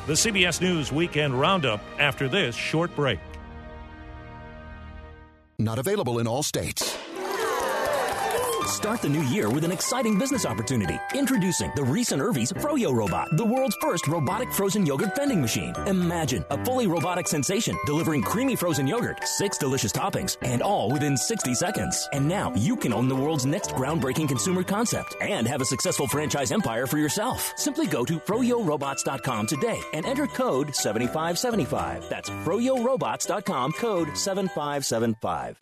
The CBS News Weekend Roundup after this short break. Not available in all states. Start the new year with an exciting business opportunity. Introducing the Reese & Irvy's Froyo Robot, the world's first robotic frozen yogurt vending machine. Imagine a fully robotic sensation delivering creamy frozen yogurt, 6 delicious toppings, and all within 60 seconds. And now you can own the world's next groundbreaking consumer concept and have a successful franchise empire for yourself. Simply go to froyorobots.com today and enter code 7575. That's froyorobots.com, code 7575.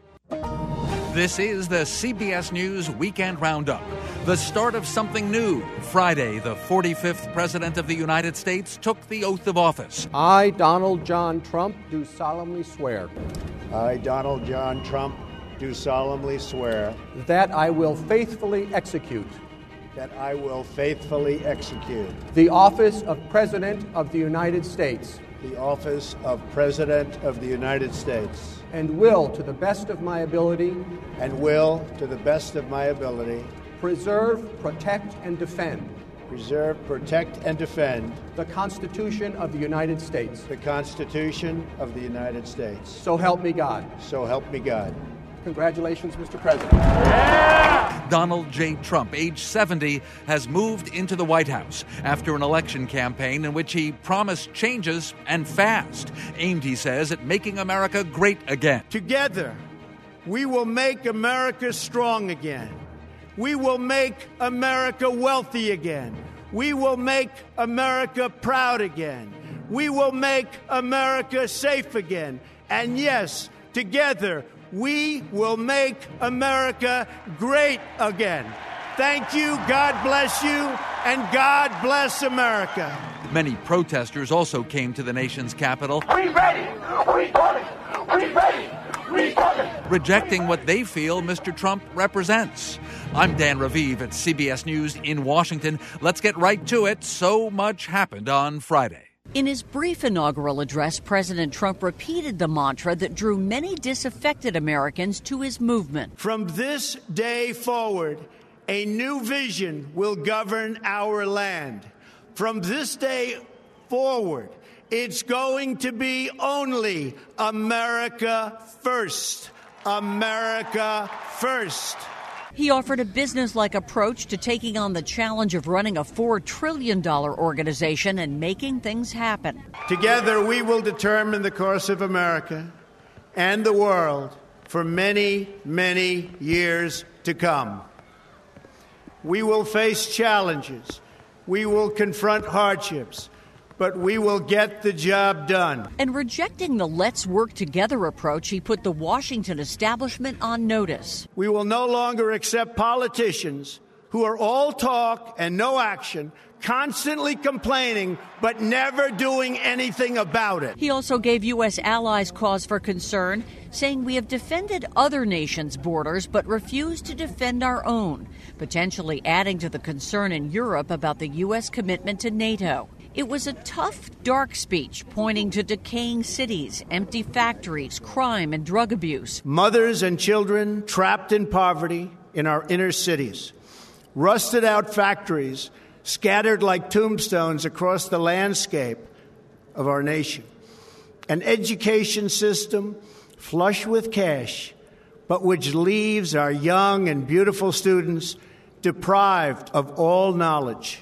This is the CBS News Weekend Roundup. The start of something new. Friday, the 45th President of the United States took the oath of office. I, Donald John Trump, do solemnly swear. I, Donald John Trump, do solemnly swear. That I will faithfully execute. That I will faithfully execute. The office of President of the United States. The office of President of the United States. And will, to the best of my ability. And will, to the best of my ability. Preserve, protect, and defend. Preserve, protect, and defend. The Constitution of the United States. The Constitution of the United States. So help me God. So help me God. Congratulations, Mr. President. Yeah! Donald J. Trump, age 70, has moved into the White House after an election campaign in which he promised changes and fast, aimed, he says, at making America great again. Together, we will make America strong again. We will make America wealthy again. We will make America proud again. We will make America safe again. And yes, together, we will make America great again. Thank you, God bless you, and God bless America. Many protesters also came to the nation's capital. We ready! We coming! We ready! We coming! Rejecting what they feel Mr. Trump represents. I'm Dan Raviv at CBS News in Washington. Let's get right to it. So much happened on Friday. In his brief inaugural address, President Trump repeated the mantra that drew many disaffected Americans to his movement. From this day forward, a new vision will govern our land. From this day forward, it's going to be only America first. America first. He offered a business-like approach to taking on the challenge of running a $4 trillion organization and making things happen. Together, we will determine the course of America and the world for many, many years to come. We will face challenges. We will confront hardships. But we will get the job done. And rejecting the let's work together approach, he put the Washington establishment on notice. We will no longer accept politicians who are all talk and no action, constantly complaining, but never doing anything about it. He also gave U.S. allies cause for concern, saying we have defended other nations' borders but refused to defend our own, potentially adding to the concern in Europe about the U.S. commitment to NATO. It was a tough, dark speech pointing to decaying cities, empty factories, crime, and drug abuse. Mothers and children trapped in poverty in our inner cities. Rusted out factories scattered like tombstones across the landscape of our nation. An education system flush with cash, but which leaves our young and beautiful students deprived of all knowledge.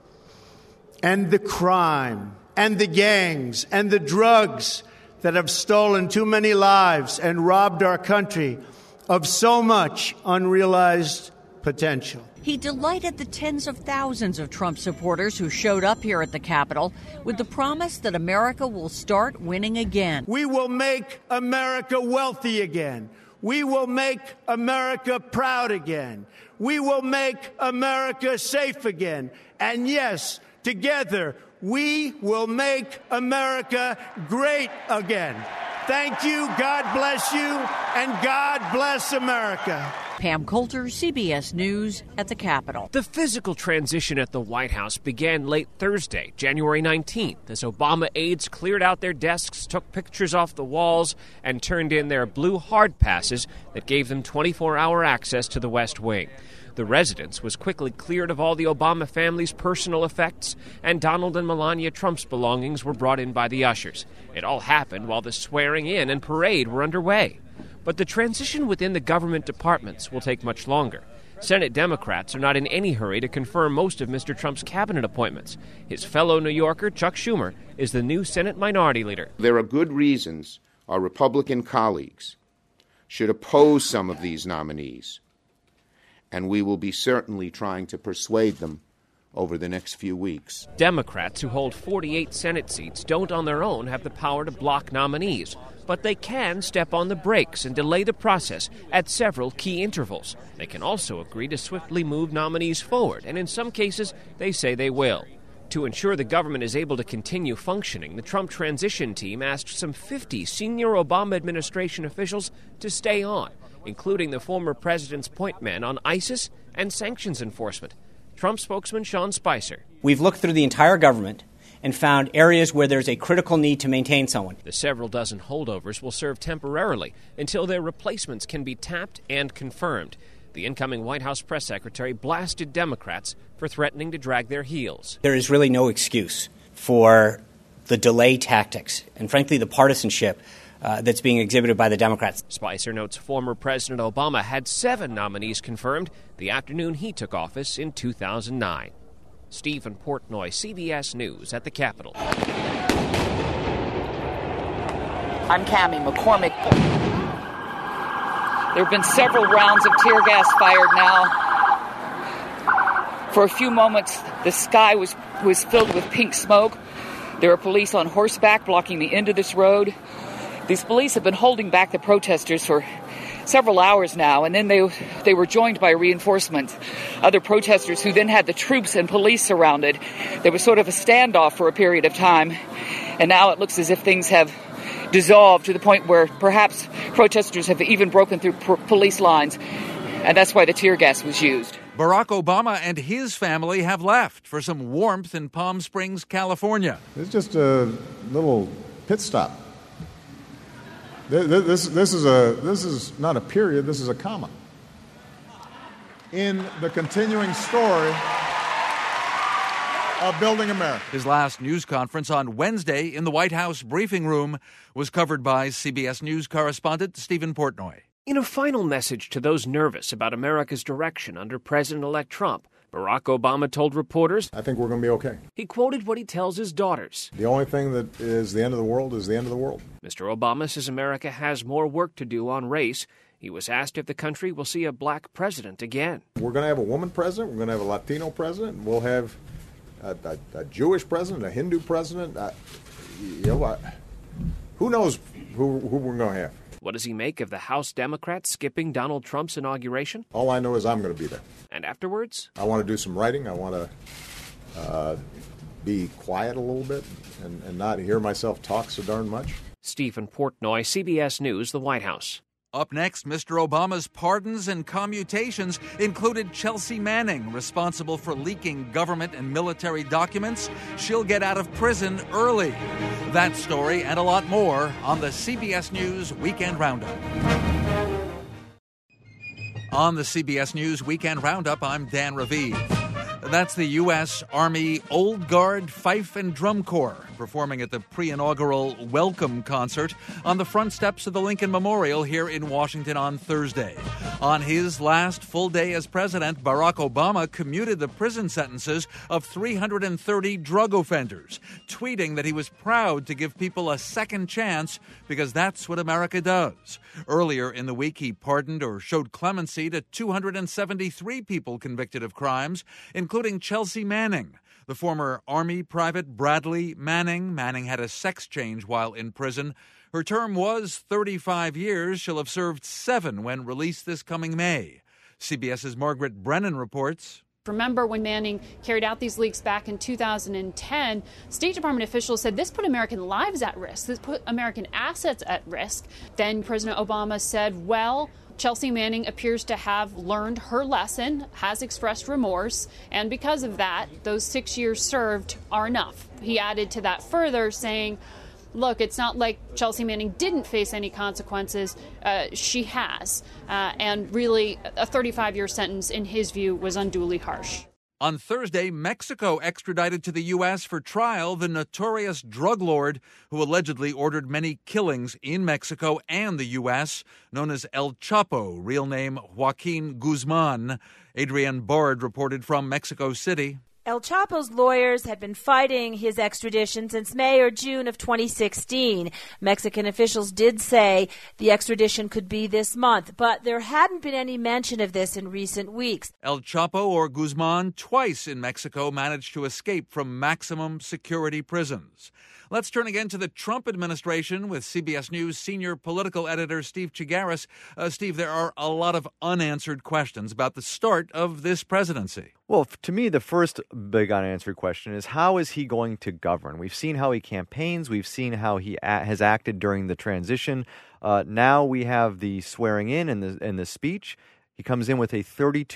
And the crime, and the gangs, and the drugs that have stolen too many lives and robbed our country of so much unrealized potential. He delighted the tens of thousands of Trump supporters who showed up here at the Capitol with the promise that America will start winning again. We will make America wealthy again. We will make America proud again. We will make America safe again. And yes, together, we will make America great again. Thank you, God bless you, and God bless America. Pam Coulter, CBS News at the Capitol. The physical transition at the White House began late Thursday, January 19th, as Obama aides cleared out their desks, took pictures off the walls, and turned in their blue hard passes that gave them 24-hour access to the West Wing. The residence was quickly cleared of all the Obama family's personal effects, and Donald and Melania Trump's belongings were brought in by the ushers. It all happened while the swearing in and parade were underway. But the transition within the government departments will take much longer. Senate Democrats are not in any hurry to confirm most of Mr. Trump's cabinet appointments. His fellow New Yorker, Chuck Schumer, is the new Senate Minority Leader. There are good reasons our Republican colleagues should oppose some of these nominees, and we will be certainly trying to persuade them over the next few weeks. Democrats who hold 48 Senate seats don't on their own have the power to block nominees, but they can step on the brakes and delay the process at several key intervals. They can also agree to swiftly move nominees forward, and in some cases, they say they will. To ensure the government is able to continue functioning, the Trump transition team asked some 50 senior Obama administration officials to stay on, including the former president's point man on ISIS and sanctions enforcement. Trump spokesman Sean Spicer. We've looked through the entire government and found areas where there's a critical need to maintain someone. The several dozen holdovers will serve temporarily until their replacements can be tapped and confirmed. The incoming White House press secretary blasted Democrats for threatening to drag their heels. There is really no excuse for the delay tactics and, frankly, the partisanship that's being exhibited by the Democrats. Spicer notes former President Obama had 7 nominees confirmed the afternoon he took office in 2009. Stephen Portnoy, CBS News at the Capitol. I'm Cammie McCormick. There have been several rounds of tear gas fired now. For a few moments, the sky was filled with pink smoke. There are police on horseback blocking the end of this road. These police have been holding back the protesters for several hours now, and then they were joined by reinforcements, other protesters who then had the troops and police surrounded. There was sort of a standoff for a period of time, and now it looks as if things have dissolved to the point where perhaps protesters have even broken through police lines, and that's why the tear gas was used. Barack Obama and his family have left for some warmth in Palm Springs, California. It's just a little pit stop. This is not a period, this is a comma in the continuing story of building America. His last news conference on Wednesday in the White House briefing room was covered by CBS News correspondent Stephen Portnoy. In a final message to those nervous about America's direction under President-elect Trump, Barack Obama told reporters, I think we're going to be okay. He quoted what he tells his daughters. The only thing that is the end of the world is the end of the world. Mr. Obama says America has more work to do on race. He was asked if the country will see a black president again. We're going to have a woman president. We're going to have a Latino president. We'll have a Jewish president, a Hindu president. Who knows who we're going to have. What does he make of the House Democrats skipping Donald Trump's inauguration? All I know is I'm going to be there. And afterwards? I want to do some writing. I want to be quiet a little bit and not hear myself talk so darn much. Stephen Portnoy, CBS News, the White House. Up next, Mr. Obama's pardons and commutations included Chelsea Manning, responsible for leaking government and military documents. She'll get out of prison early. That story and a lot more on the CBS News Weekend Roundup. On the CBS News Weekend Roundup, I'm Dan Raviv. That's the U.S. Army Old Guard Fife and Drum Corps performing at the pre-inaugural welcome concert on the front steps of the Lincoln Memorial here in Washington on Thursday. On his last full day as president, Barack Obama commuted the prison sentences of 330 drug offenders, tweeting that he was proud to give people a second chance because that's what America does. Earlier in the week, he pardoned or showed clemency to 273 people convicted of crimes, including Chelsea Manning. The former Army Private Bradley Manning. Manning had a sex change while in prison. Her term was 35 years. She'll have served 7 when released this coming May. CBS's Margaret Brennan reports. Remember when Manning carried out these leaks back in 2010, State Department officials said this put American lives at risk. This put American assets at risk. Then President Obama said, well, Chelsea Manning appears to have learned her lesson, has expressed remorse, and because of that, those 6 years served are enough. He added to that further, saying, look, it's not like Chelsea Manning didn't face any consequences. She has. And really, a 35-year sentence, in his view, was unduly harsh. On Thursday, Mexico extradited to the U.S. for trial the notorious drug lord who allegedly ordered many killings in Mexico and the U.S., known as El Chapo, real name Joaquin Guzman. Adrienne Bard reported from Mexico City. El Chapo's lawyers had been fighting his extradition since May or June of 2016. Mexican officials did say the extradition could be this month, but there hadn't been any mention of this in recent weeks. El Chapo, or Guzman, twice in Mexico managed to escape from maximum security prisons. Let's turn again to the Trump administration with CBS News senior political editor Steve Chigaris. Steve, there are a lot of unanswered questions about the start of this presidency. Well, to me, the first big unanswered question is, how is he going to govern? We've seen how he campaigns. We've seen how he has acted during the transition. Now we have the swearing in and the speech. He comes in with a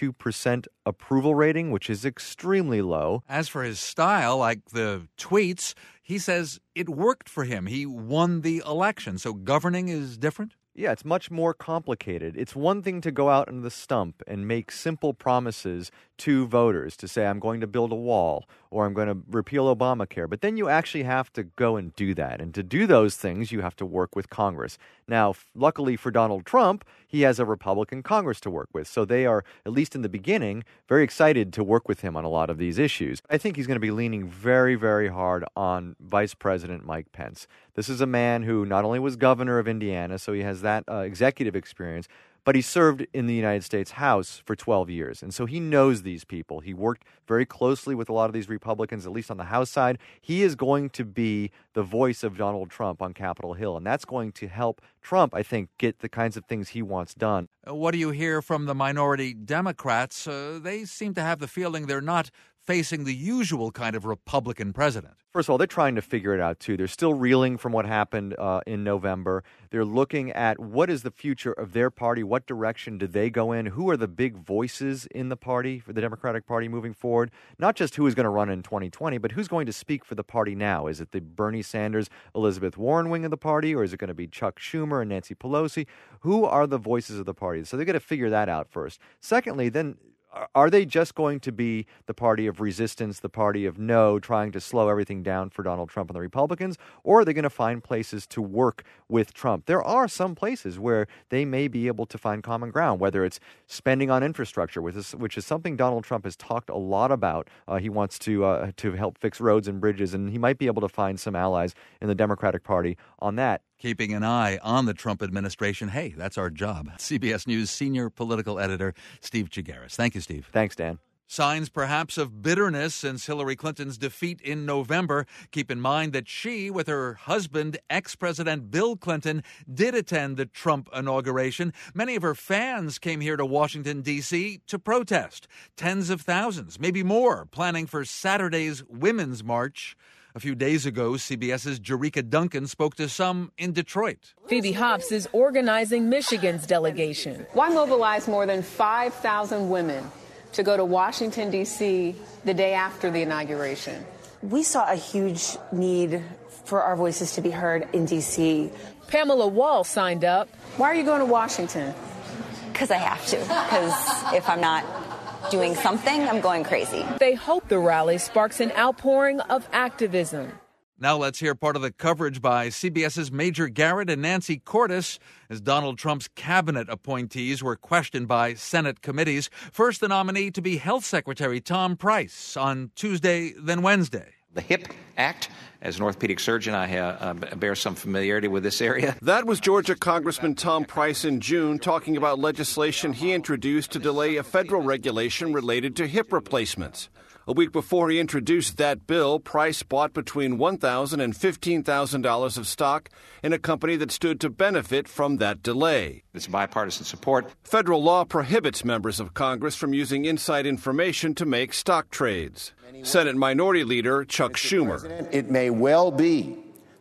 32% approval rating, which is extremely low. As for his style, like the tweets, he says it worked for him. He won the election. So governing is different? Yeah, it's much more complicated. It's one thing to go out on the stump and make simple promises to voters to say, I'm going to build a wall or I'm going to repeal Obamacare. But then you actually have to go and do that. And to do those things, you have to work with Congress. Now, luckily for Donald Trump, he has a Republican Congress to work with. So they are, at least in the beginning, very excited to work with him on a lot of these issues. I think he's going to be leaning very, very hard on Vice President Mike Pence. This is a man who not only was governor of Indiana, so he has that executive experience, but he served in the United States House for 12 years. And so he knows these people. He worked very closely with a lot of these Republicans, at least on the House side. He is going to be the voice of Donald Trump on Capitol Hill. And that's going to help Trump, I think, get the kinds of things he wants done. What do you hear from the minority Democrats? They seem to have the feeling they're not facing the usual kind of Republican president. First of all, they're trying to figure it out, too. They're still reeling from what happened in November. They're looking at what is the future of their party, what direction do they go in, who are the big voices in the party, for the Democratic Party moving forward, not just who is going to run in 2020, but who's going to speak for the party now. Is it the Bernie Sanders, Elizabeth Warren wing of the party, or is it going to be Chuck Schumer and Nancy Pelosi? Who are the voices of the party? So they're going to figure that out first. Secondly, then, are they just going to be the party of resistance, the party of no, trying to slow everything down for Donald Trump and the Republicans, or are they going to find places to work with Trump? There are some places where they may be able to find common ground, whether it's spending on infrastructure, which is something Donald Trump has talked a lot about. He wants to help fix roads and bridges, and he might be able to find some allies in the Democratic Party on that. Keeping an eye on the Trump administration. Hey, that's our job. CBS News senior political editor Steve Chigaris. Thank you, Steve. Thanks, Dan. Signs perhaps of bitterness since Hillary Clinton's defeat in November. Keep in mind that she, with her husband, ex-President Bill Clinton, did attend the Trump inauguration. Many of her fans came here to Washington, D.C. to protest. Tens of thousands, maybe more, planning for Saturday's Women's March. A few days ago, CBS's Jerika Duncan spoke to some in Detroit. Phoebe Hops is organizing Michigan's delegation. Why mobilize more than 5,000 women to go to Washington, D.C. the day after the inauguration? We saw a huge need for our voices to be heard in D.C. Pamela Wall signed up. Why are you going to Washington? Because I have to. Because if I'm not doing something, I'm going crazy. They hope the rally sparks an outpouring of activism. Now let's hear part of the coverage by CBS's Major Garrett and Nancy Cordes as Donald Trump's cabinet appointees were questioned by Senate committees. First, the nominee to be Health Secretary Tom Price on Tuesday, then Wednesday. The HIP Act. As an orthopedic surgeon, I bear some familiarity with this area. That was Georgia Congressman Tom Price in June talking about legislation he introduced to delay a federal regulation related to hip replacements. A week before he introduced that bill, Price bought between $1,000 and $15,000 of stock in a company that stood to benefit from that delay. It's bipartisan support. Federal law prohibits members of Congress from using inside information to make stock trades. Senate Minority Leader Chuck Schumer. It may well be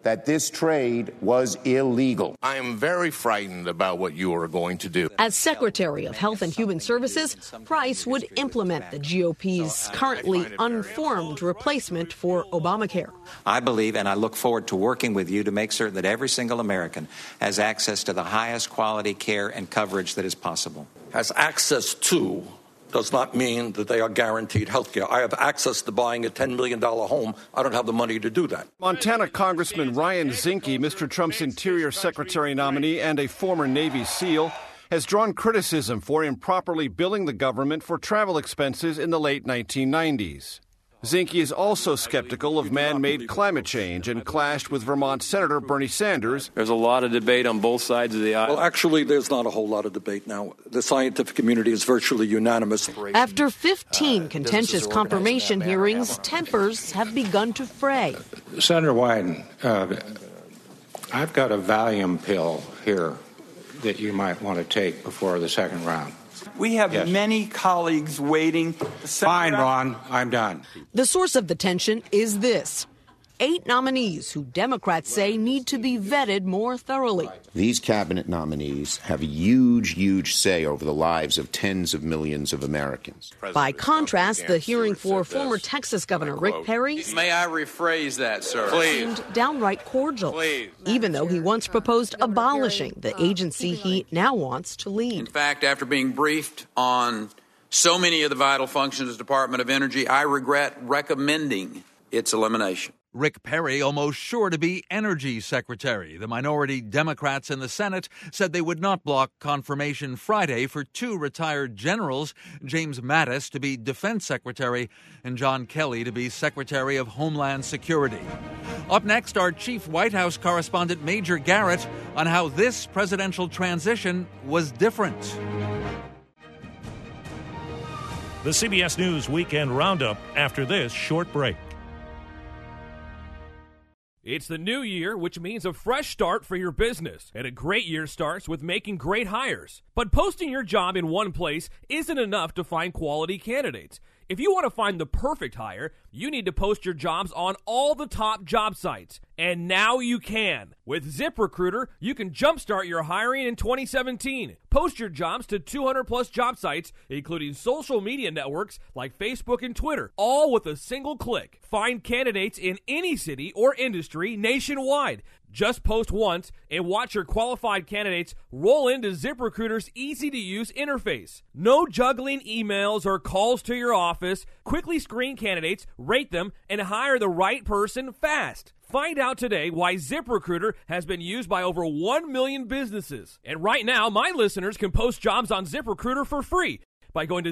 that this trade was illegal. I am very frightened about what you are going to do. As Secretary of Health and Human Services, Price would implement the GOP's currently unformed replacement for Obamacare. I believe, and I look forward to working with you to make certain that every single American has access to the highest quality care and coverage that is possible. Has access to does not mean that they are guaranteed health care. I have access to buying a $10 million home. I don't have the money to do that. Montana Congressman Ryan Zinke, Mr. Trump's Interior Secretary nominee and a former Navy SEAL, has drawn criticism for improperly billing the government for travel expenses in the late 1990s. Zinke is also skeptical of man-made climate change and clashed with Vermont Senator Bernie Sanders. There's a lot of debate on both sides of the aisle. Well, actually, there's not a whole lot of debate now. The scientific community is virtually unanimous. After 15 contentious confirmation hearings, tempers have begun to fray. Senator Wyden, I've got a Valium pill here that you might want to take before the second round. We have many colleagues waiting. Fine, Ron. I'm done. The source of the tension is this. 8 nominees who Democrats say need to be vetted more thoroughly. These cabinet nominees have a huge say over the lives of tens of millions of Americans. By contrast, the hearing for former Texas Governor Rick Perry May I rephrase that, sir? seemed downright cordial, even though he once proposed abolishing the agency he now wants to lead. In fact, after being briefed on so many of the vital functions of the Department of Energy, I regret recommending its elimination. Rick Perry almost sure to be Energy Secretary. The minority Democrats in the Senate said they would not block confirmation Friday for 2 retired generals, James Mattis to be Defense Secretary and John Kelly to be Secretary of Homeland Security. Up next, our chief White House correspondent Major Garrett on how this presidential transition was different. The CBS News Weekend Roundup after this short break. It's the new year, which means a fresh start for your business. And a great year starts with making great hires. But posting your job in one place isn't enough to find quality candidates. If you want to find the perfect hire, you need to post your jobs on all the top job sites. And now you can. With ZipRecruiter, you can jumpstart your hiring in 2017. Post your jobs to 200-plus job sites, including social media networks like Facebook and Twitter, all with a single click. Find candidates in any city or industry nationwide. Just post once and watch your qualified candidates roll into ZipRecruiter's easy-to-use interface. No juggling emails or calls to your office. Quickly screen candidates, rate them, and hire the right person fast. Find out today why ZipRecruiter has been used by over 1 million businesses. And right now, my listeners can post jobs on ZipRecruiter for free by going to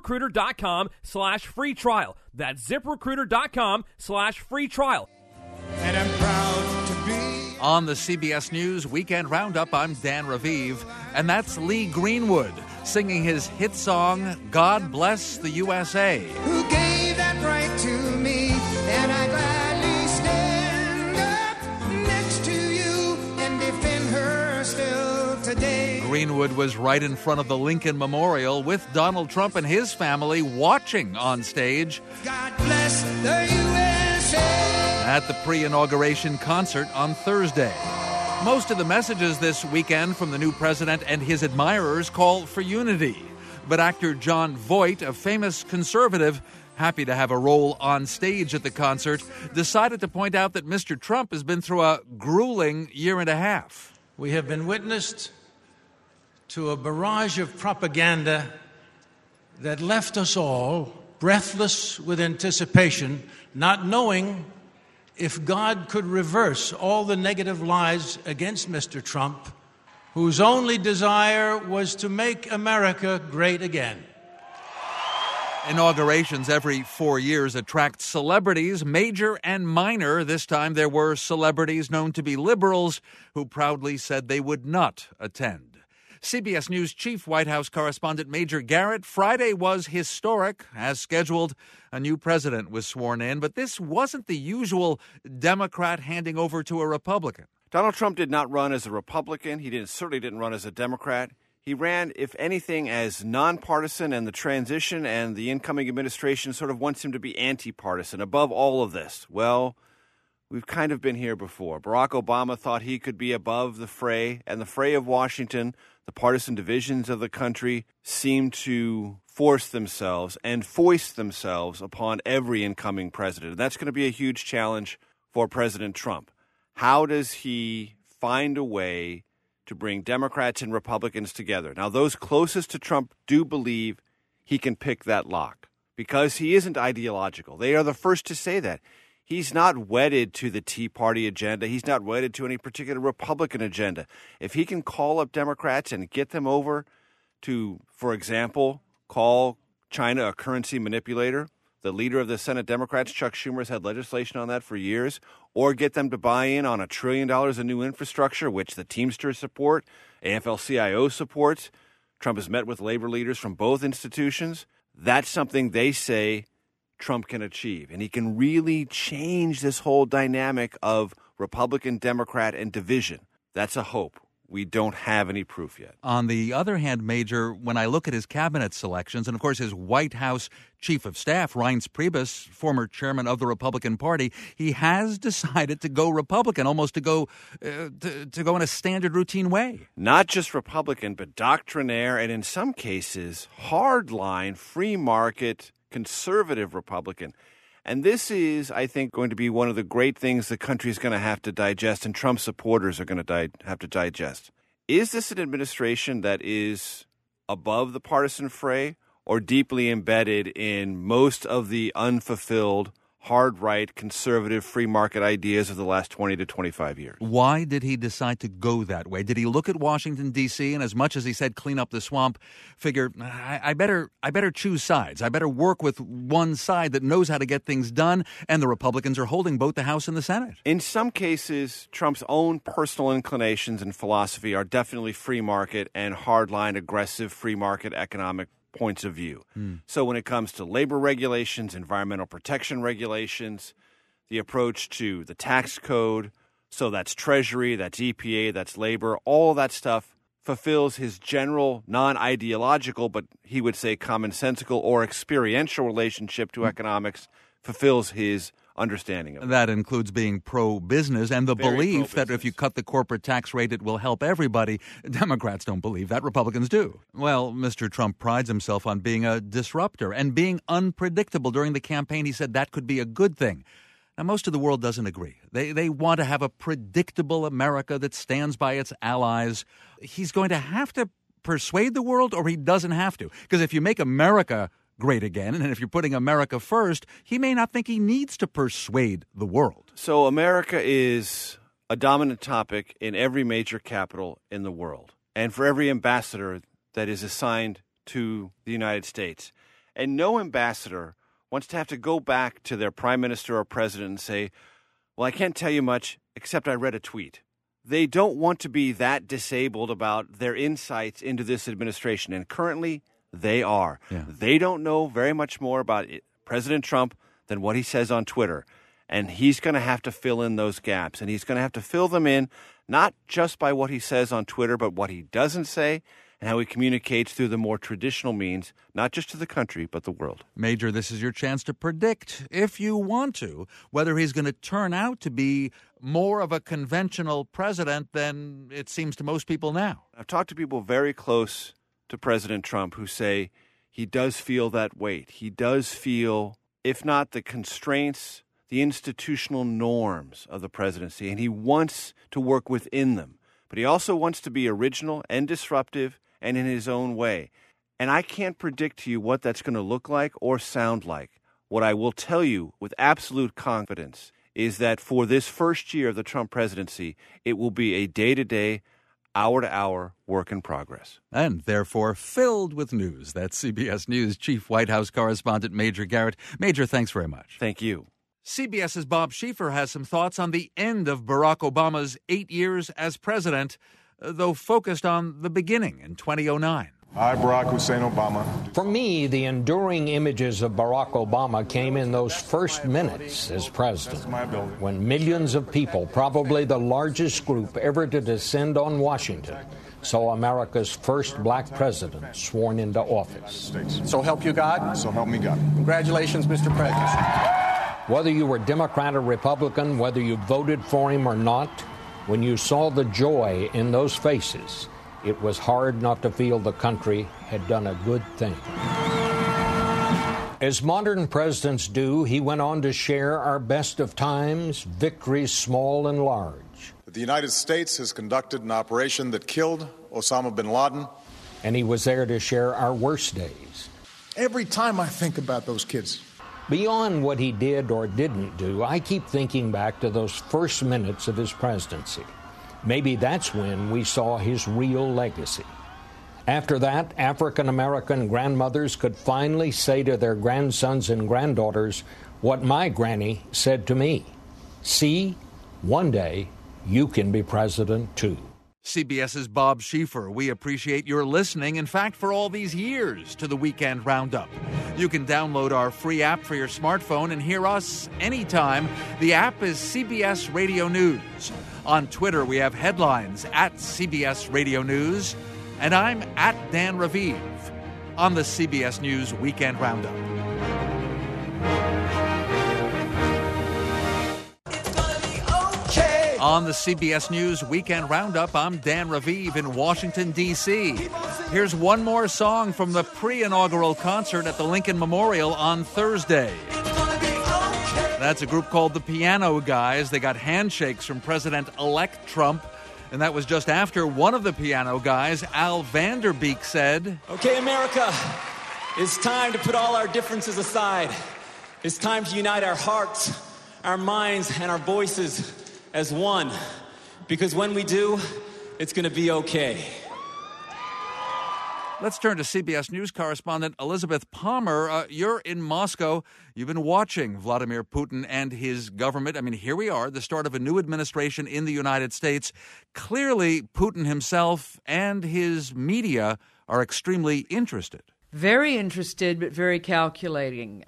ZipRecruiter.com/free trial. That's ZipRecruiter.com/free trial. And I'm proud to be. On the CBS News Weekend Roundup, I'm Dan Raviv, and that's Lee Greenwood singing his hit song, God Bless the USA. Who gave that right to me, and I gladly stand up next to you and defend her still today. Greenwood was right in front of the Lincoln Memorial with Donald Trump and his family watching on stage. God bless the USA. At the pre-inauguration concert on Thursday. Most of the messages this weekend from the new president and his admirers call for unity. But actor Jon Voight, a famous conservative, happy to have a role on stage at the concert, decided to point out that Mr. Trump has been through a grueling year and a half. We have been witness to a barrage of propaganda that left us all breathless with anticipation, not knowing if God could reverse all the negative lies against Mr. Trump, whose only desire was to make America great again. Inaugurations every 4 years attract celebrities, major and minor. This time there were celebrities known to be liberals who proudly said they would not attend. CBS News Chief White House correspondent Major Garrett, Friday was historic. As scheduled, a new president was sworn in, but this wasn't the usual Democrat handing over to a Republican. Donald Trump did not run as a Republican. He certainly didn't run as a Democrat. He ran, if anything, as nonpartisan, and the transition and the incoming administration sort of wants him to be anti-partisan. Above all of this, well, we've kind of been here before. Barack Obama thought he could be above the fray, and the fray of Washington, the partisan divisions of the country, seem to force themselves and foist themselves upon every incoming president. And that's going to be a huge challenge for President Trump. How does he find a way to bring Democrats and Republicans together? Now, those closest to Trump do believe he can pick that lock because he isn't ideological. They are the first to say that. He's not wedded to the Tea Party agenda. He's not wedded to any particular Republican agenda. If he can call up Democrats and get them over to, for example, call China a currency manipulator, the leader of the Senate Democrats, Chuck Schumer, has had legislation on that for years, or get them to buy in on $1 trillion in new infrastructure, which the Teamsters support, AFL-CIO supports. Trump has met with labor leaders from both institutions. That's something they say Trump can achieve. And he can really change this whole dynamic of Republican, Democrat, and division. That's a hope. We don't have any proof yet. On the other hand, Major, when I look at his cabinet selections, and of course his White House Chief of Staff, Reince Priebus, former chairman of the Republican Party, he has decided to go Republican, almost to go in a standard routine way. Not just Republican, but doctrinaire, and in some cases, hardline, free market, conservative Republican. And this is, I think, going to be one of the great things the country is going to have to digest and Trump supporters are going to have to digest. Is this an administration that is above the partisan fray or deeply embedded in most of the unfulfilled, hard-right, conservative, free market ideas of the last 20 to 25 years? Why did he decide to go that way? Did he look at Washington, D.C., and as much as he said clean up the swamp, figure, I better choose sides. I better work with one side that knows how to get things done, and the Republicans are holding both the House and the Senate? In some cases, Trump's own personal inclinations and philosophy are definitely free market and hardline, aggressive free market economic points of view. So when it comes to labor regulations, environmental protection regulations, the approach to the tax code, so that's Treasury, that's EPA, that's labor, all that stuff fulfills his general non-ideological, but he would say commonsensical or experiential relationship to economics, fulfills his understanding of it. That includes being pro-business and the Very belief pro-business. that if you cut the corporate tax rate, it will help everybody. Democrats don't believe that. Republicans do. Well, Mr. Trump prides himself on being a disruptor and being unpredictable. During the campaign, he said that could be a good thing. Now, most of the world doesn't agree. They want to have a predictable America that stands by its allies. He's going to have to persuade the world, or he doesn't have to. Because if you make America great again, and if you're putting America first, he may not think he needs to persuade the world. So America is a dominant topic in every major capital in the world, and for every ambassador that is assigned to the United States. And no ambassador wants to have to go back to their prime minister or president and say, well, I can't tell you much except I read a tweet. They don't want to be that disabled about their insights into this administration, and currently they are. Yeah. They don't know very much more about President Trump than what he says on Twitter. And he's going to have to fill in those gaps. And he's going to have to fill them in not just by what he says on Twitter, but what he doesn't say and how he communicates through the more traditional means, not just to the country, but the world. Major, this is your chance to predict, if you want to, whether he's going to turn out to be more of a conventional president than it seems to most people now. I've talked to people very close to President Trump who say he does feel that weight. He does feel, if not the constraints, the institutional norms of the presidency, and he wants to work within them. But he also wants to be original and disruptive and in his own way. And I can't predict to you what that's going to look like or sound like. What I will tell you with absolute confidence is that for this first year of the Trump presidency, it will be a day-to-day, hour-to-hour work in progress. And therefore filled with news. That's CBS News Chief White House Correspondent Major Garrett. Major, thanks very much. Thank you. CBS's Bob Schieffer has some thoughts on the end of Barack Obama's 8 years as president, though focused on the beginning in 2009. I, Barack Hussein Obama. For me, the enduring images of Barack Obama came in those first minutes as president, when millions of people, probably the largest group ever to descend on Washington, saw America's first black president sworn into office. So help you God? So help me God. Congratulations, Mr. President. Whether you were Democrat or Republican, whether you voted for him or not, when you saw the joy in those faces, it was hard not to feel the country had done a good thing. As modern presidents do, he went on to share our best of times, victories small and large. The United States has conducted an operation that killed Osama bin Laden. And he was there to share our worst days. Every time I think about those kids. Beyond what he did or didn't do, I keep thinking back to those first minutes of his presidency. Maybe that's when we saw his real legacy. After that, African-American grandmothers could finally say to their grandsons and granddaughters what my granny said to me. See, one day you can be president too. CBS's Bob Schieffer, we appreciate your listening, in fact, for all these years, to the Weekend Roundup. You can download our free app for your smartphone and hear us anytime. The app is CBS Radio News. On Twitter, we have headlines at CBS Radio News, and I'm at Dan Raviv on the CBS News Weekend Roundup. On the CBS News Weekend Roundup, I'm Dan Raviv in Washington, D.C. Here's one more song from the pre-inaugural concert at the Lincoln Memorial on Thursday. That's a group called the Piano Guys. They got handshakes from President-elect Trump, and that was just after one of the Piano Guys, Al Vanderbeek, said, "Okay, America, it's time to put all our differences aside. It's time to unite our hearts, our minds, and our voices as one, because when we do, it's going to be okay." Let's turn to CBS News correspondent Elizabeth Palmer. You're in Moscow. You've been watching Vladimir Putin and his government. I mean, here we are, the start of a new administration in the United States. Clearly, Putin himself and his media are extremely interested. Very interested, but very calculating.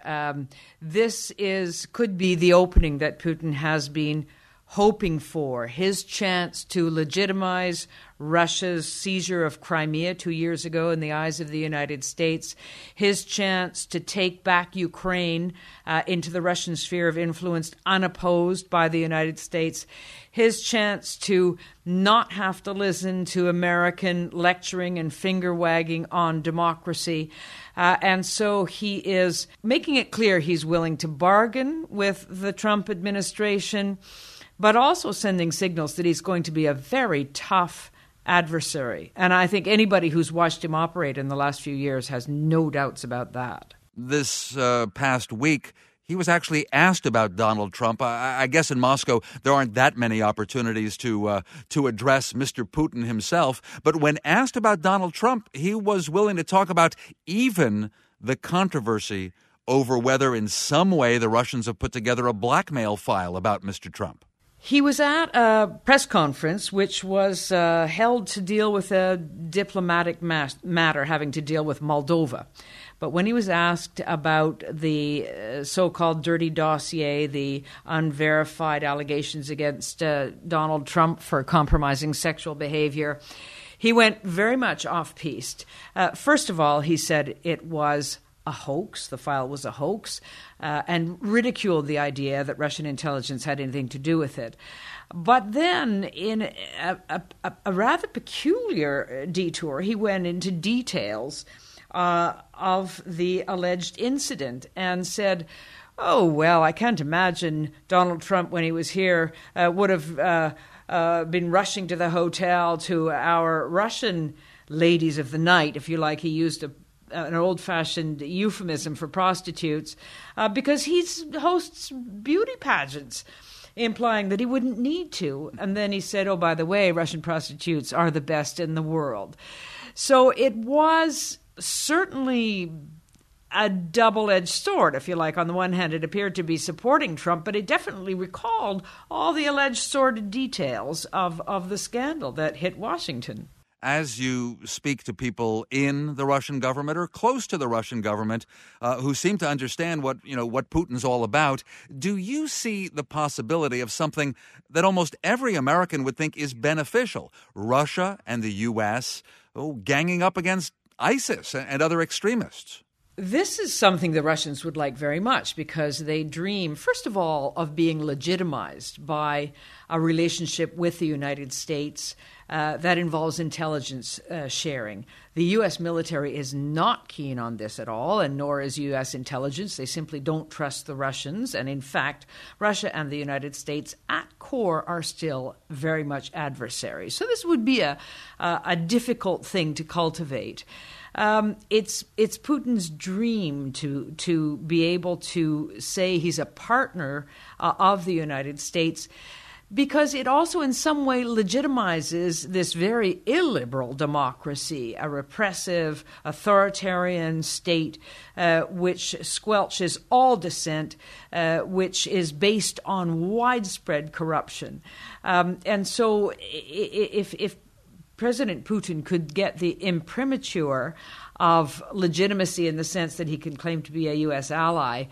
This could be the opening that Putin has been hoping for, his chance to legitimize Russia's seizure of Crimea 2 years ago in the eyes of the United States, his chance to take back Ukraine into the Russian sphere of influence unopposed by the United States, his chance to not have to listen to American lecturing and finger-wagging on democracy. And so he is making it clear he's willing to bargain with the Trump administration, but also sending signals that he's going to be a very tough adversary. And I think anybody who's watched him operate in the last few years has no doubts about that. This past week, he was actually asked about Donald Trump. I guess in Moscow there aren't that many opportunities to address Mr. Putin himself. But when asked about Donald Trump, he was willing to talk about even the controversy over whether in some way the Russians have put together a blackmail file about Mr. Trump. He was at a press conference which was held to deal with a diplomatic matter having to deal with Moldova. But when he was asked about the so-called dirty dossier, the unverified allegations against Donald Trump for compromising sexual behavior, he went very much off-piste. First of all, he said it was a hoax, the file was a hoax, and ridiculed the idea that Russian intelligence had anything to do with it. But then, in a rather peculiar detour, he went into details of the alleged incident and said, "Oh, well, I can't imagine Donald Trump, when he was here, would have been rushing to the hotel to our Russian ladies of the night," if you like. He used an old-fashioned euphemism for prostitutes, because he hosts beauty pageants, implying that he wouldn't need to. And then he said, "Oh, by the way, Russian prostitutes are the best in the world." So it was certainly a double-edged sword, if you like. On the one hand, it appeared to be supporting Trump, but it definitely recalled all the alleged sordid details of the scandal that hit Washington. As you speak to people in the Russian government or close to the Russian government who seem to understand what Putin's all about, do you see the possibility of something that almost every American would think is beneficial? Russia and the U.S. ganging up against ISIS and other extremists? This is something the Russians would like very much because they dream, first of all, of being legitimized by a relationship with the United States that involves intelligence sharing. The U.S. military is not keen on this at all, and nor is U.S. intelligence. They simply don't trust the Russians. And in fact, Russia and the United States at core are still very much adversaries. So this would be a difficult thing to cultivate. It's Putin's dream to be able to say he's a partner of the United States, because it also in some way legitimizes this very illiberal democracy, a repressive, authoritarian state which squelches all dissent, which is based on widespread corruption. And so if President Putin could get the imprimatur of legitimacy in the sense that he can claim to be a U.S. ally,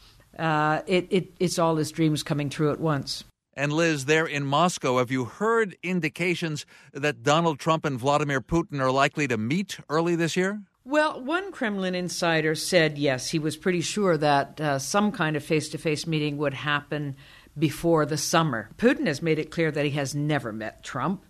it's all his dreams coming true at once. And Liz, there in Moscow, have you heard indications that Donald Trump and Vladimir Putin are likely to meet early this year? Well, one Kremlin insider said, yes, he was pretty sure that some kind of face-to-face meeting would happen before the summer. Putin has made it clear that he has never met Trump.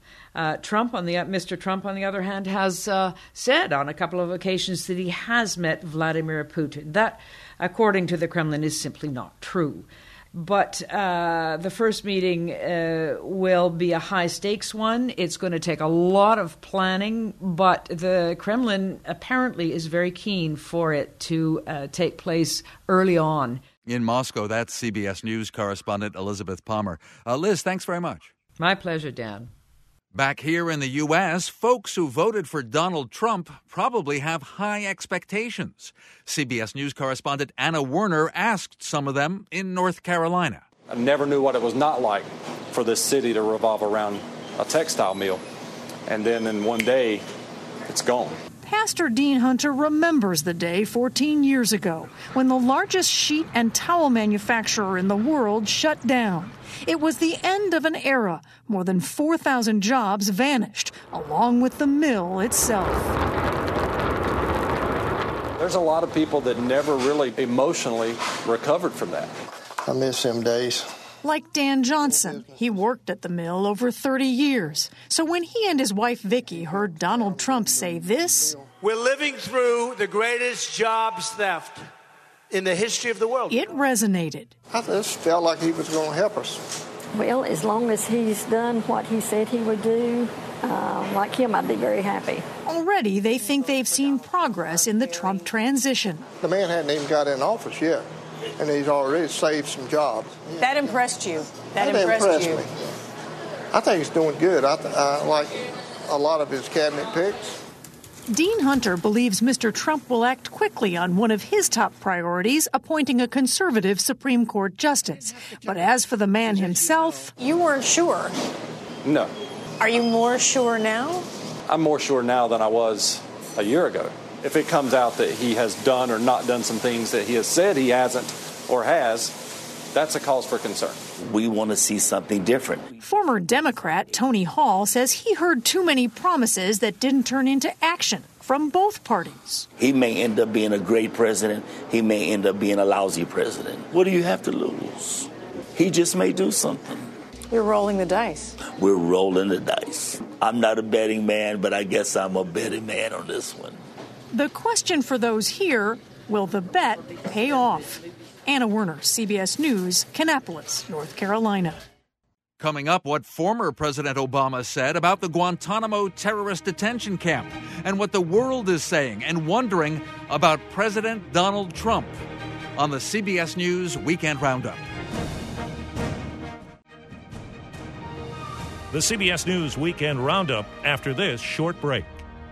Mr. Trump, on the other hand, has said on a couple of occasions that he has met Vladimir Putin. That, according to the Kremlin, is simply not true. But the first meeting will be a high-stakes one. It's going to take a lot of planning, but the Kremlin apparently is very keen for it to take place early on. In Moscow, that's CBS News correspondent Elizabeth Palmer. Liz, thanks very much. My pleasure, Dan. Back here in the U.S., folks who voted for Donald Trump probably have high expectations. CBS News correspondent Anna Werner asked some of them in North Carolina. I never knew what it was not like for this city to revolve around a textile mill. And then in one day, it's gone. Pastor Dean Hunter remembers the day 14 years ago when the largest sheet and towel manufacturer in the world shut down. It was the end of an era. More than 4,000 jobs vanished, along with the mill itself. There's a lot of people that never really emotionally recovered from that. I miss them days. Like Dan Johnson, he worked at the mill over 30 years. So when he and his wife Vicki heard Donald Trump say this, "We're living through the greatest jobs theft in the history of the world," it resonated. I just felt like he was going to help us. Well, as long as he's done what he said he would do, like him, I'd be very happy. Already, they think they've seen progress in the Trump transition. The man hadn't even got in office yet, and he's already saved some jobs. That impressed you? That impressed me. I think he's doing good. I like a lot of his cabinet picks. Dean Hunter believes Mr. Trump will act quickly on one of his top priorities, appointing a conservative Supreme Court justice. But as for the man himself... You weren't sure. No. Are you more sure now? I'm more sure now than I was a year ago. If it comes out that he has done or not done some things that he has said he hasn't or has, that's a cause for concern. We want to see something different. Former Democrat Tony Hall says he heard too many promises that didn't turn into action from both parties. He may end up being a great president. He may end up being a lousy president. What do you have to lose? He just may do something. You're rolling the dice. We're rolling the dice. I'm not a betting man, but I guess I'm a betting man on this one. The question for those here, will the bet pay off? Anna Werner, CBS News, Kannapolis, North Carolina. Coming up, what former President Obama said about the Guantanamo terrorist detention camp and what the world is saying and wondering about President Donald Trump on the CBS News Weekend Roundup. The CBS News Weekend Roundup after this short break.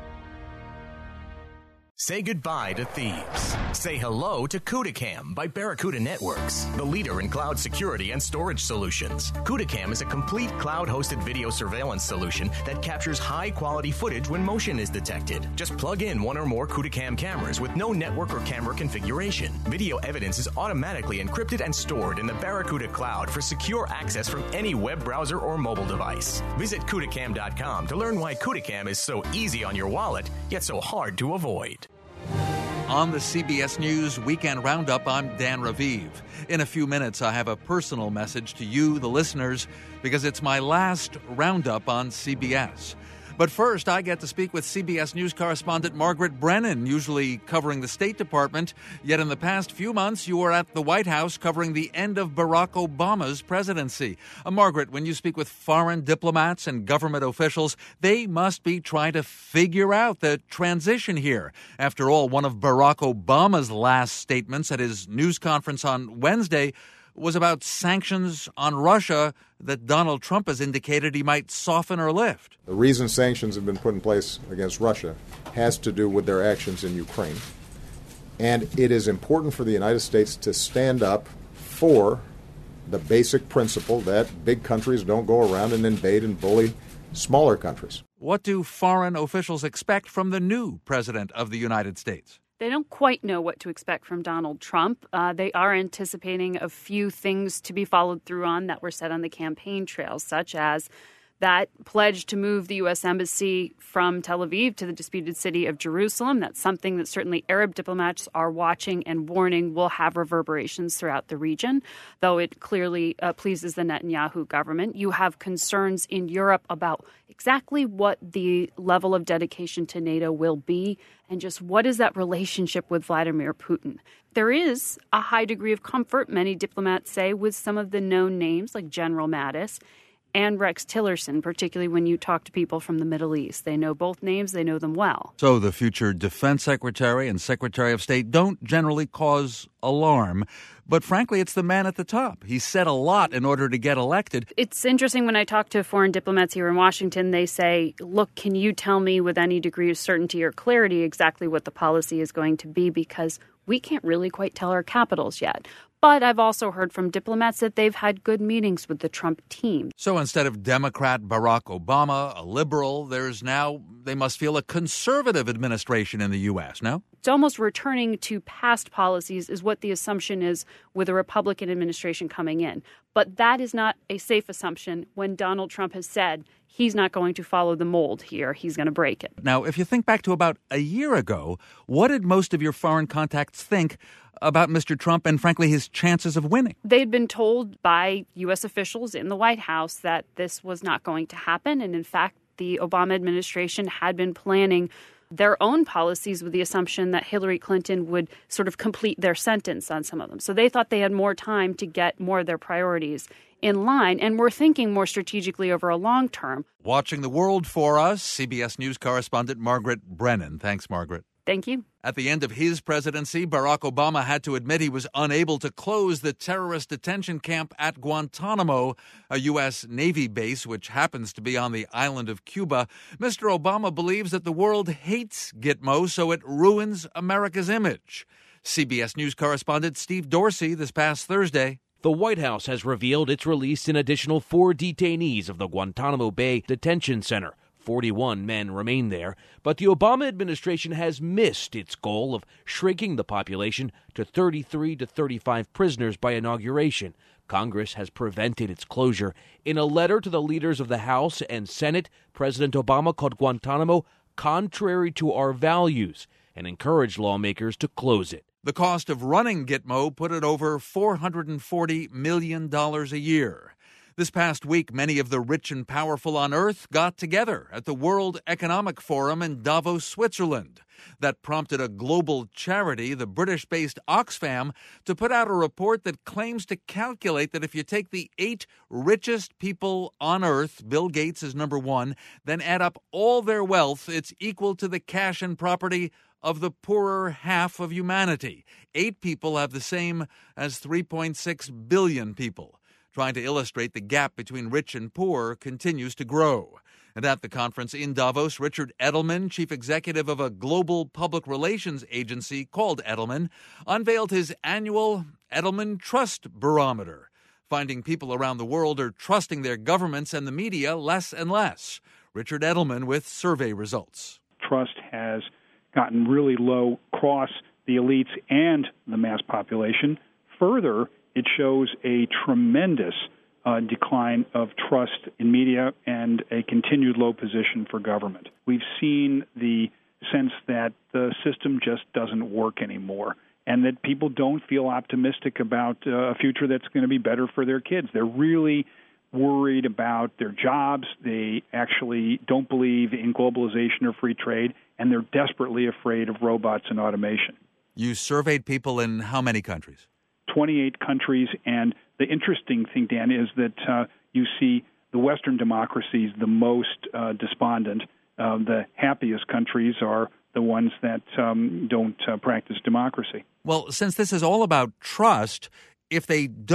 Say goodbye to thieves. Say hello to CudaCam by Barracuda Networks, the leader in cloud security and storage solutions. CudaCam is a complete cloud-hosted video surveillance solution that captures high-quality footage when motion is detected. Just plug in one or more CudaCam cameras with no network or camera configuration. Video evidence is automatically encrypted and stored in the Barracuda cloud for secure access from any web browser or mobile device. Visit CudaCam.com to learn why CudaCam is so easy on your wallet, yet so hard to avoid. On the CBS News Weekend Roundup, I'm Dan Raviv. In a few minutes, I have a personal message to you, the listeners, because it's my last roundup on CBS. But first, I get to speak with CBS News correspondent Margaret Brennan, usually covering the State Department. Yet in the past few months, you were at the White House covering the end of Barack Obama's presidency. Margaret, when you speak with foreign diplomats and government officials, they must be trying to figure out the transition here. After all, one of Barack Obama's last statements at his news conference on Wednesday was about sanctions on Russia that Donald Trump has indicated he might soften or lift. The reason sanctions have been put in place against Russia has to do with their actions in Ukraine. And it is important for the United States to stand up for the basic principle that big countries don't go around and invade and bully smaller countries. What do foreign officials expect from the new president of the United States? They don't quite know what to expect from Donald Trump. They are anticipating a few things to be followed through on that were set on the campaign trail, such as that pledge to move the U.S. Embassy from Tel Aviv to the disputed city of Jerusalem. That's something that certainly Arab diplomats are watching and warning will have reverberations throughout the region, though it clearly pleases the Netanyahu government. You have concerns in Europe about exactly what the level of dedication to NATO will be and just what is that relationship with Vladimir Putin. There is a high degree of comfort, many diplomats say, with some of the known names like General Mattis and Rex Tillerson, particularly when you talk to people from the Middle East. They know both names. They know them well. So the future Defense Secretary and Secretary of State don't generally cause alarm. But frankly, it's the man at the top. He said a lot in order to get elected. It's interesting when I talk to foreign diplomats here in Washington, they say, look, can you tell me with any degree of certainty or clarity exactly what the policy is going to be? Because we can't really quite tell our capitals yet. But I've also heard from diplomats that they've had good meetings with the Trump team. So instead of Democrat Barack Obama, a liberal, there's now, they must feel, a conservative administration in the U.S., no? It's almost returning to past policies is what the assumption is with a Republican administration coming in. But that is not a safe assumption when Donald Trump has said he's not going to follow the mold here. He's going to break it. Now, if you think back to about a year ago, what did most of your foreign contacts think about Mr. Trump and, frankly, his chances of winning? They'd been told by U.S. officials in the White House that this was not going to happen. And in fact, the Obama administration had been planning their own policies with the assumption that Hillary Clinton would sort of complete their sentence on some of them. So they thought they had more time to get more of their priorities in line and were thinking more strategically over a long term. Watching the world for us, CBS News correspondent Margaret Brennan. Thanks, Margaret. Thank you. At the end of his presidency, Barack Obama had to admit he was unable to close the terrorist detention camp at Guantanamo, a U.S. Navy base which happens to be on the island of Cuba. Mr. Obama believes that the world hates Gitmo, so it ruins America's image. CBS News correspondent Steve Dorsey this past Thursday. The White House has revealed it's released an additional 4 detainees of the Guantanamo Bay Detention Center. 41 men remain there, but the Obama administration has missed its goal of shrinking the population to 33 to 35 prisoners by inauguration. Congress has prevented its closure. In a letter to the leaders of the House and Senate, President Obama called Guantanamo contrary to our values and encouraged lawmakers to close it. The cost of running Gitmo put it over $440 million a year. This past week, many of the rich and powerful on Earth got together at the World Economic Forum in Davos, Switzerland. That prompted a global charity, the British-based Oxfam, to put out a report that claims to calculate that if you take the 8 richest people on Earth, Bill Gates is number 1, then add up all their wealth, it's equal to the cash and property of the poorer half of humanity. 8 people have the same as 3.6 billion people. Trying to illustrate the gap between rich and poor continues to grow. And at the conference in Davos, Richard Edelman, chief executive of a global public relations agency called Edelman, unveiled his annual Edelman Trust Barometer, finding people around the world are trusting their governments and the media less and less. Richard Edelman with survey results. Trust has gotten really low across the elites and the mass population. Further, it shows a tremendous decline of trust in media and a continued low position for government. We've seen the sense that the system just doesn't work anymore, and that people don't feel optimistic about a future that's going to be better for their kids. They're really worried about their jobs. They actually don't believe in globalization or free trade, and they're desperately afraid of robots and automation. You surveyed people in how many countries? 28 countries, and the interesting thing, Dan, is that you see the Western democracies the most despondent. The happiest countries are the ones that don't practice democracy. Well, since this is all about trust, if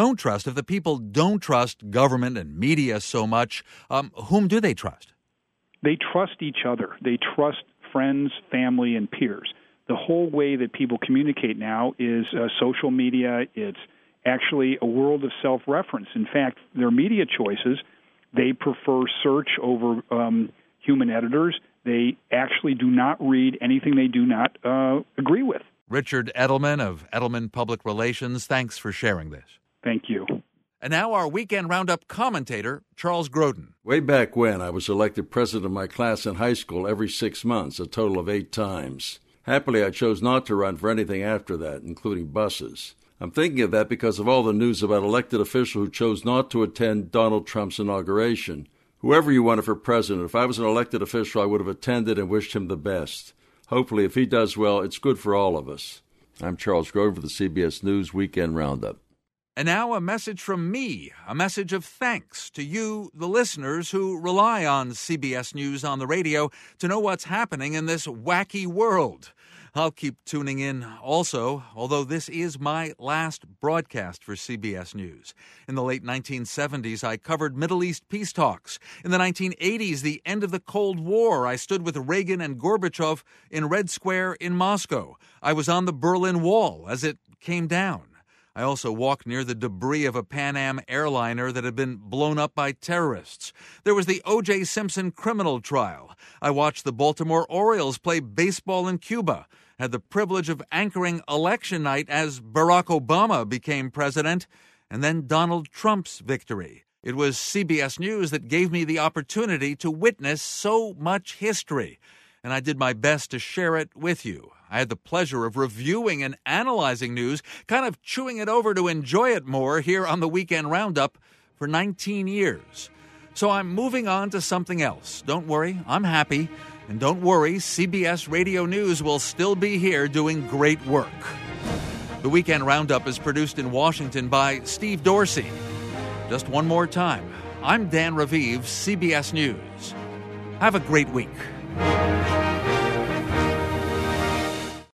the people don't trust government and media so much, whom do they trust? They trust each other. They trust friends, family, and peers. The whole way that people communicate now is social media. It's actually a world of self-reference. In fact, their media choices, they prefer search over human editors. They actually do not read anything they do not agree with. Richard Edelman of Edelman Public Relations, thanks for sharing this. Thank you. And now our Weekend Roundup commentator, Charles Grodin. Way back when, I was elected president of my class in high school every 6 months, a total of 8 times. Happily, I chose not to run for anything after that, including buses. I'm thinking of that because of all the news about elected officials who chose not to attend Donald Trump's inauguration. Whoever you wanted for president, if I was an elected official, I would have attended and wished him the best. Hopefully, if he does well, it's good for all of us. I'm Charles Grodin for the CBS News Weekend Roundup. And now a message from me, a message of thanks to you, the listeners who rely on CBS News on the radio to know what's happening in this wacky world. I'll keep tuning in also, although this is my last broadcast for CBS News. In the late 1970s, I covered Middle East peace talks. In the 1980s, the end of the Cold War, I stood with Reagan and Gorbachev in Red Square in Moscow. I was on the Berlin Wall as it came down. I also walked near the debris of a Pan Am airliner that had been blown up by terrorists. There was the O.J. Simpson criminal trial. I watched the Baltimore Orioles play baseball in Cuba, had the privilege of anchoring election night as Barack Obama became president, and then Donald Trump's victory. It was CBS News that gave me the opportunity to witness so much history, and I did my best to share it with you. I had the pleasure of reviewing and analyzing news, kind of chewing it over to enjoy it more here on the Weekend Roundup for 19 years. So I'm moving on to something else. Don't worry, I'm happy. And don't worry, CBS Radio News will still be here doing great work. The Weekend Roundup is produced in Washington by Steve Dorsey. Just one more time, I'm Dan Raviv, CBS News. Have a great week.